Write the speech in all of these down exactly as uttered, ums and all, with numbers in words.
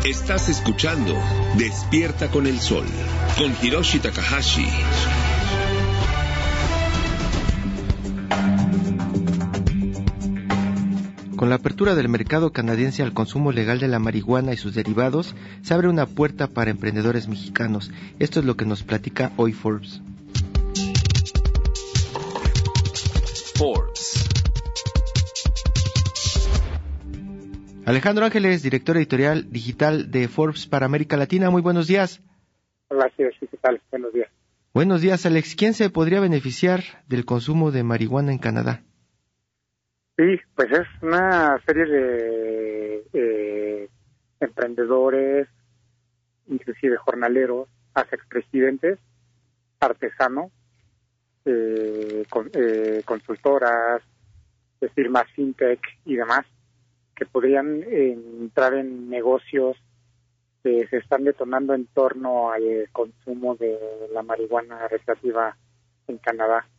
Estás escuchando Despierta con el Sol, con Hiroshi Takahashi. Con la apertura del mercado canadiense al consumo legal de la marihuana y sus derivados, se abre una puerta para emprendedores mexicanos. Esto es lo que nos platica hoy Forbes. Forbes. Alejandro Ángeles, director editorial digital de Forbes para América Latina. Muy buenos días. Hola, sí, ¿qué tal? Buenos días. Buenos días, Alex. ¿Quién se podría beneficiar del consumo de marihuana en Canadá? Sí, pues es una serie de eh, emprendedores, inclusive jornaleros, hasta expresidentes, artesanos, eh, con, eh, consultoras, de firmas fintech y demás, que podrían eh, entrar en negocios que se están detonando en torno al consumo de la marihuana recreativa en Canadá.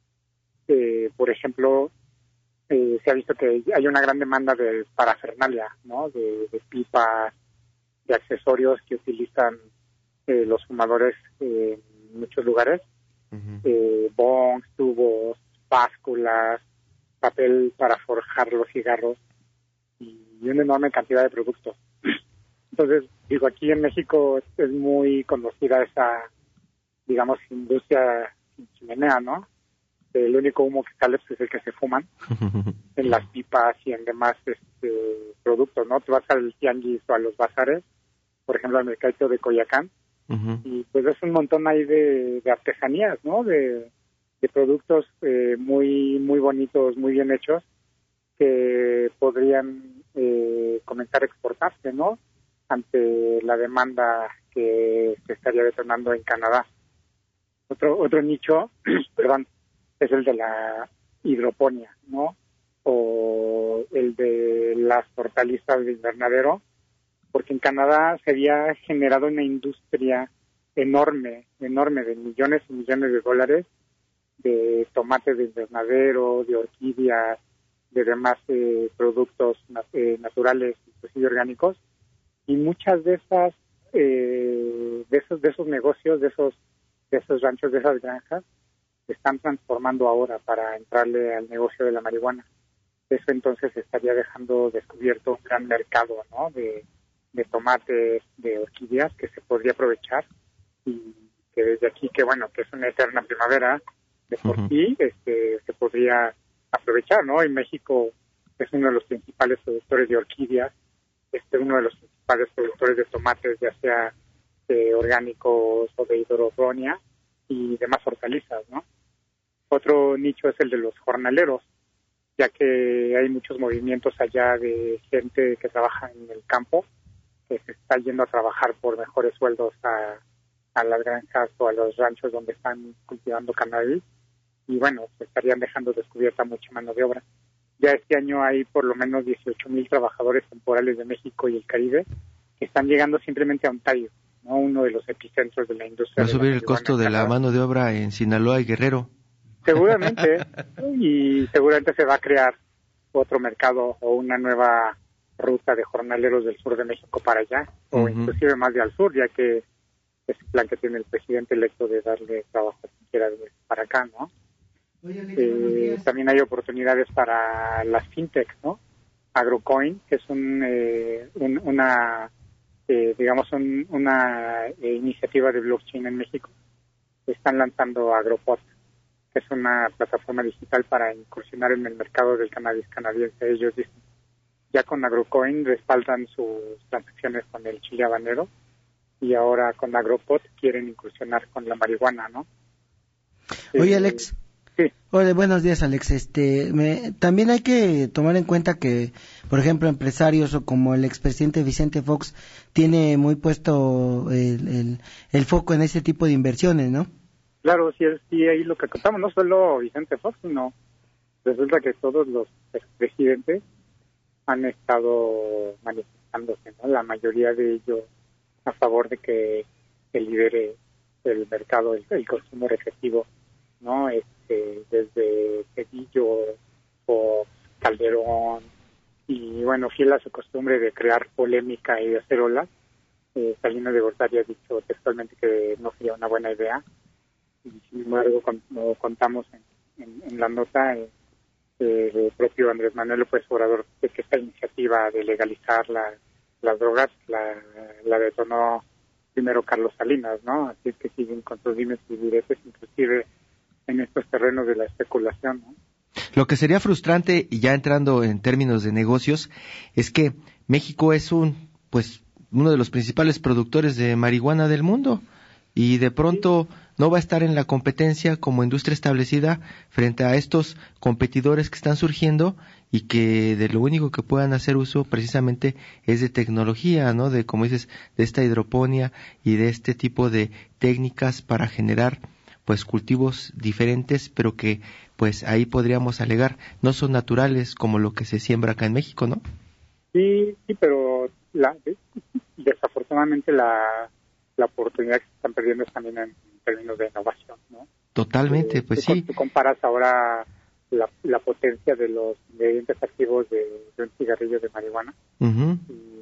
Eh, por ejemplo, eh, se ha visto que hay una gran demanda de parafernalia, ¿no? De, de pipas, de accesorios que utilizan eh, los fumadores eh, en muchos lugares, uh-huh. eh, bongs, tubos, básculas, papel para forjar los cigarros, y una enorme cantidad de productos. Entonces, digo, aquí en México es muy conocida esa, digamos, industria sin chimenea, ¿no? El único humo que sale pues, es el que se fuman en las pipas y en demás este, productos, ¿no? Tú vas al tianguis o a los bazares, por ejemplo, al mercado de Coyoacán, uh-huh. y pues es un montón ahí de, de artesanías, ¿no? De, de productos eh, muy, muy bonitos, muy bien hechos, que podrían eh, comenzar a exportarse, ¿no? Ante la demanda que se estaría detonando en Canadá. Otro otro nicho, perdón, es el de la hidroponía, ¿no? O el de las hortalizas de invernadero, porque en Canadá se había generado una industria enorme, enorme, de millones y millones de dólares, de tomates de invernadero, de orquídeas, de demás eh, productos eh, naturales y orgánicos, y muchas de esas eh, de esos de esos negocios, de esos de esos ranchos, de esas granjas, se están transformando ahora para entrarle al negocio de la marihuana. Eso entonces estaría dejando descubierto un gran mercado, ¿no? De, de tomates, de orquídeas que se podría aprovechar, y que desde aquí, que bueno, que es una eterna primavera, de por uh-huh. sí este, se podría aprovechar, ¿no? En México es uno de los principales productores de orquídeas, este uno de los principales productores de tomates, ya sea eh, orgánicos o de hidroponía y demás hortalizas, ¿no? Otro nicho es el de los jornaleros, ya que hay muchos movimientos allá de gente que trabaja en el campo, que se está yendo a trabajar por mejores sueldos a, a las granjas o a los ranchos donde están cultivando cannabis, y bueno, se estarían dejando descubierta mucha mano de obra. Ya este año hay por lo menos dieciocho mil trabajadores temporales de México y el Caribe que están llegando simplemente a Ontario, ¿no? Uno de los epicentros de la industria. Va a subir el costo de la mano de obra en Sinaloa y Guerrero. Seguramente, y seguramente se va a crear otro mercado o una nueva ruta de jornaleros del sur de México para allá, o uh-huh. inclusive más de al sur, ya que es el plan que tiene el presidente electo de darle trabajo a quien quiera venir para acá, ¿no? Oye, eh, también hay oportunidades para las fintech, ¿no? Agrocoin, que es un, eh, un una eh, digamos un, una eh, iniciativa de blockchain en México. Están lanzando Agropod, que es una plataforma digital para incursionar en el mercado del cannabis canadiense. Ellos dicen, ya con Agrocoin respaldan sus transacciones con el chile habanero, y ahora con Agropod quieren incursionar con la marihuana, ¿no? Oye, Alex. Sí. Hola, buenos días, Alex. Este, me, también hay que tomar en cuenta que, por ejemplo, empresarios o como el expresidente Vicente Fox tiene muy puesto el, el, el foco en ese tipo de inversiones, ¿no? Claro, sí, sí, ahí lo que contamos, no solo Vicente Fox, sino resulta que todos los expresidentes han estado manifestándose, ¿no? La mayoría de ellos a favor de que se lidere el mercado, el, el consumo recreativo, ¿no? Este, desde Cedillo, o Calderón y bueno, fiel a su costumbre de crear polémica y de hacer olas, eh, Salinas de Gortari ha dicho textualmente que no sería una buena idea, y sin embargo, como contamos en, en, en la nota, eh, eh, el propio Andrés Manuel López Obrador, de que esta iniciativa de legalizar la, las drogas la, la detonó primero Carlos Salinas, ¿no? Así es que siguen con sus dimes y diretes, inclusive en estos terrenos de la especulación, ¿no? Lo que sería frustrante, y ya entrando en términos de negocios, es que México es un, pues, uno de los principales productores de marihuana del mundo, y de pronto no va a estar en la competencia como industria establecida frente a estos competidores que están surgiendo y que de lo único que puedan hacer uso precisamente es de tecnología, ¿no? De, como dices, de esta hidroponía y de este tipo de técnicas para generar pues cultivos diferentes, pero que pues ahí podríamos alegar no son naturales como lo que se siembra acá en México, ¿no? Sí, sí, pero la, desafortunadamente la, la oportunidad que se están perdiendo es también en términos de innovación, ¿no? Totalmente, eh, pues tú, sí. Tú comparas ahora la, la potencia de los ingredientes activos de, de un cigarrillo de marihuana, Uh-huh.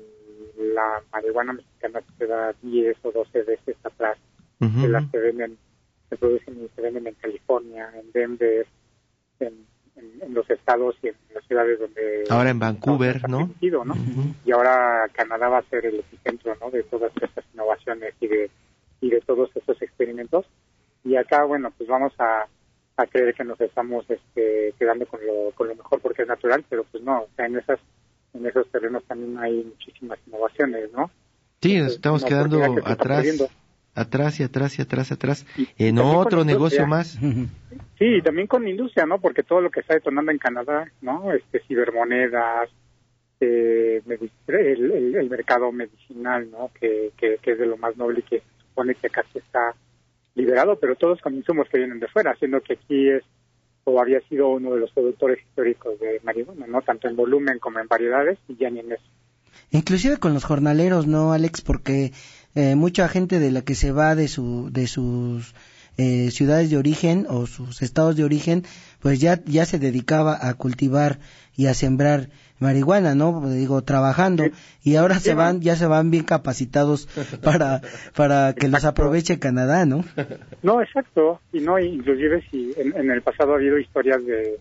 y la marihuana mexicana se da diez o doce veces atrás Uh-huh. de las que venden, se producen y se venden en California, en Denver, en, en, en los estados y en las ciudades donde... Ahora en Vancouver, ¿no? Permitido, ¿no? Uh-huh. Y ahora Canadá va a ser el epicentro, ¿no? De todas estas innovaciones y de y de todos esos experimentos. Y acá, bueno, pues vamos a, a creer que nos estamos este, quedando con lo, con lo mejor porque es natural, pero pues no, o sea, en esas en esos terrenos también hay muchísimas innovaciones, ¿no? Sí, Entonces, nos estamos una quedando oportunidad que se está atrás, perdiendo. atrás y atrás y atrás, atrás, Y- en y también otro con negocio industria. más. Sí, y también con industria, ¿no? Porque todo lo que está detonando en Canadá, ¿no? Este, cibermonedas, eh, medic- el, el, el mercado medicinal, ¿no? Que, que, que es de lo más noble y que se supone que acá sí está liberado, pero todos con insumos que vienen de fuera, siendo que aquí es o había sido uno de los productores históricos de marihuana, ¿no? Tanto en volumen como en variedades, y ya ni en eso. Inclusive con los jornaleros, ¿no, Alex? Porque eh, mucha gente de la que se va de su de sus eh, ciudades de origen o sus estados de origen, pues ya ya se dedicaba a cultivar y a sembrar marihuana, ¿no? Digo, trabajando, Sí. y ahora Sí, se ¿no? van, ya se van bien capacitados para para que los Exacto. aproveche Canadá, ¿no? No, exacto, y no, inclusive si en, en el pasado ha habido historias de,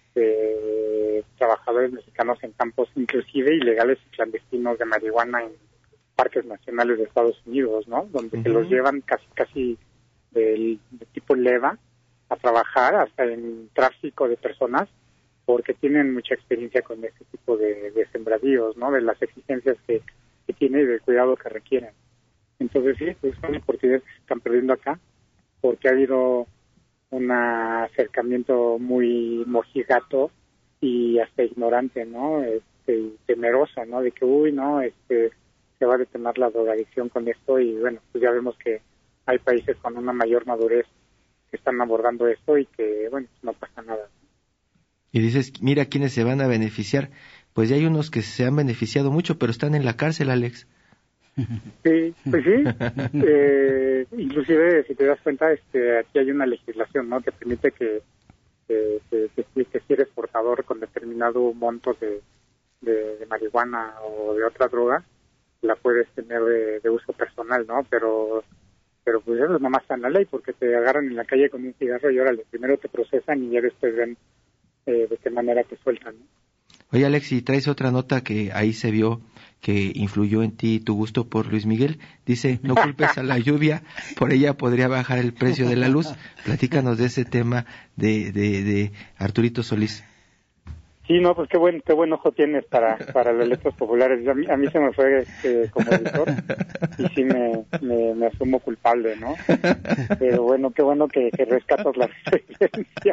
de trabajadores mexicanos en campos inclusive ilegales y clandestinos de marihuana en parques nacionales de Estados Unidos, ¿no? Donde Uh-huh. se los llevan casi casi del, de tipo leva a trabajar hasta en tráfico de personas porque tienen mucha experiencia con este tipo de, de sembradíos, ¿no? De las exigencias que, que tiene y del cuidado que requieren. Entonces sí, pues son oportunidades que se están perdiendo acá porque ha habido un acercamiento muy mojigato y hasta ignorante, ¿no? Este, y temeroso, ¿no? De que, uy, no, este, se va a detener la drogadicción con esto y bueno, pues ya vemos que hay países con una mayor madurez que están abordando esto y que, bueno, no pasa nada. Y dices, mira quiénes se van a beneficiar. Pues ya hay unos que se han beneficiado mucho, pero están en la cárcel, Alex. Sí, pues sí. Eh, inclusive, si te das cuenta, este, aquí hay una legislación, ¿no? Que permite que, que, que, que, que si eres portador con determinado monto de, de, de marihuana o de otra droga, la puedes tener de, de uso personal, ¿no? Pero pero pues eso nomás está en la ley, porque te agarran en la calle con un cigarro y órale, primero te procesan y ya después ven eh, de qué manera te sueltan, ¿no? Oye, Alex, y traes otra nota que ahí se vio que influyó en ti tu gusto por Luis Miguel. Dice, no culpes a la lluvia, por ella podría bajar el precio de la luz. Platícanos de ese tema de, de, de Arturito Solís. Sí, no, pues qué buen qué buen ojo tienes para para las letras populares. A mí, a mí se me fue eh, como editor y sí me, me, me asumo culpable, ¿no? Pero bueno, qué bueno que, que rescatas la referencia.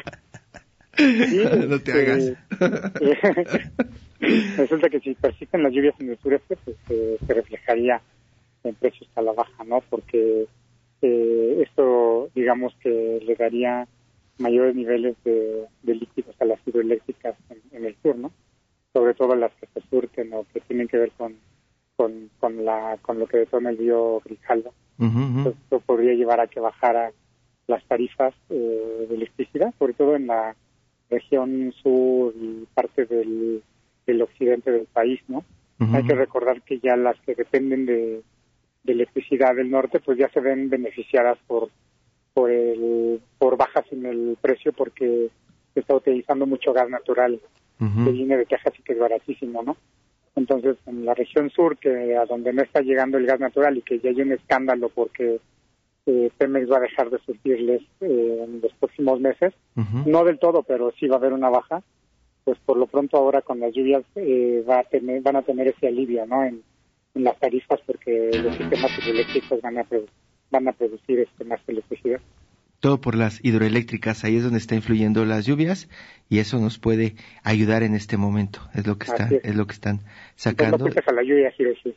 Sí, no te este, hagas. Eh, resulta que si persisten las lluvias en el sureste, pues eh, se reflejaría en precios a la baja, ¿no? Porque eh, esto, digamos que le daría mayores niveles de, de líquidos a las hidroeléctricas en, en el sur, ¿no? Sobre todo las que se surten o que tienen que ver con con, con la con lo que detona el río Grijalva. Uh-huh, uh-huh. Entonces, esto podría llevar a que bajara las tarifas eh, de electricidad, sobre todo en la región sur y parte del del occidente del país, ¿no? Uh-huh. Hay que recordar que ya las que dependen de, de electricidad del norte, pues ya se ven beneficiadas por por el por bajas en el precio, porque se está utilizando mucho gas natural uh-huh. que viene de Texas y que es baratísimo, ¿no? Entonces, en la región sur, que a donde no está llegando el gas natural y que ya hay un escándalo porque eh, Pemex va a dejar de surtirles eh, en los próximos meses, uh-huh. no del todo, pero sí va a haber una baja, pues por lo pronto ahora con las lluvias eh, va a tener, van a tener ese alivio, ¿no? En, en las tarifas, porque los sistemas hidroeléctricos van a produ- van a producir este, más electricidad. Todo por las hidroeléctricas, ahí es donde está influyendo las lluvias y eso nos puede ayudar en este momento, es lo que está, es. es lo que están sacando. Entonces, no a la lluvia, Hiroshi.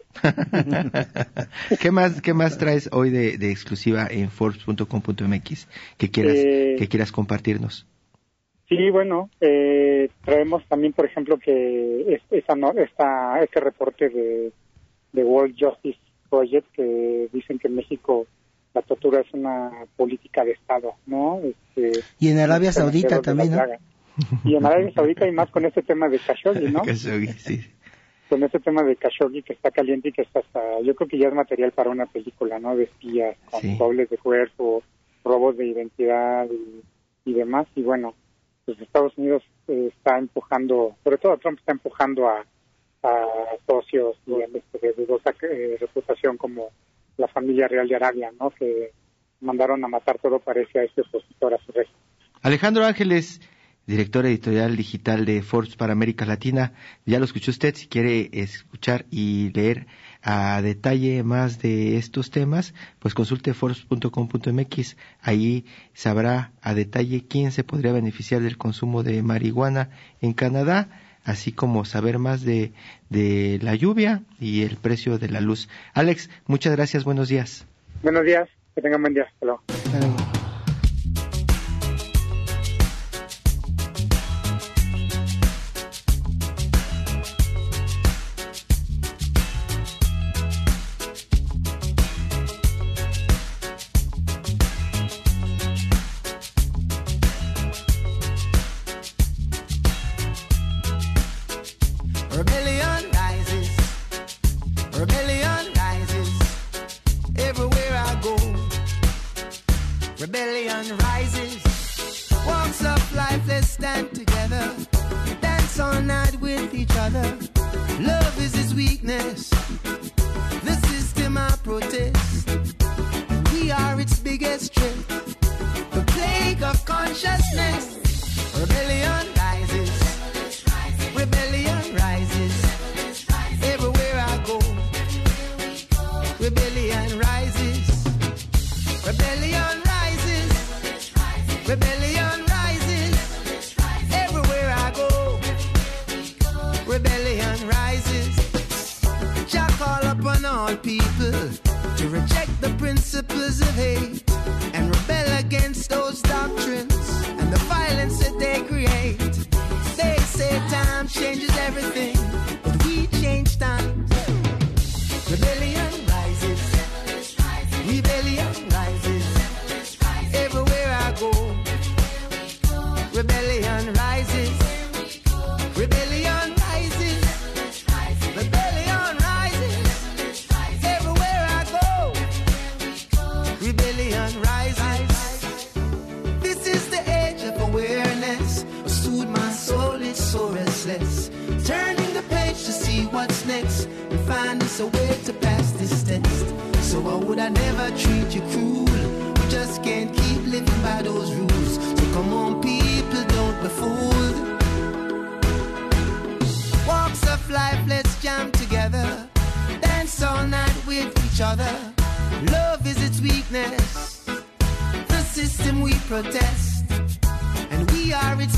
¿Qué más, qué más traes hoy de, de exclusiva en Forbes punto com punto m x que quieras, eh, que quieras compartirnos? Sí, bueno, eh, traemos también, por ejemplo, que es, esa no, esta, este reporte de, de World Justice Project, que dicen que en México la tortura es una política de Estado, ¿no? Este, y en Arabia Saudita también, ¿no? Y en Arabia Saudita, y más con este tema de Khashoggi, ¿no? Khashoggi, sí. Con este tema de Khashoggi que está caliente y que está hasta, yo creo que ya es material para una película, ¿no? De espías, con sí. dobles de cuerpo, robos de identidad y, y demás. Y bueno, pues Estados Unidos eh, está empujando, sobre todo Trump está empujando a, a socios de, de dudosa eh, reputación como la familia real de Arabia, ¿no? Que mandaron a matar, todo parece, a este opositor a su régimen. Alejandro Ángeles, director editorial digital de Forbes para América Latina, ya lo escuchó usted. Si quiere escuchar y leer a detalle más de estos temas, pues consulte Forbes punto com punto m x. Ahí sabrá a detalle quién se podría beneficiar del consumo de marihuana en Canadá, así como saber más de, de la lluvia y el precio de la luz. Alex, muchas gracias, buenos días. Buenos días, que tengan buen día. Hasta luego. Hasta luego.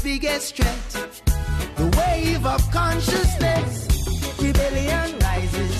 The wave of consciousness, rebellion rises.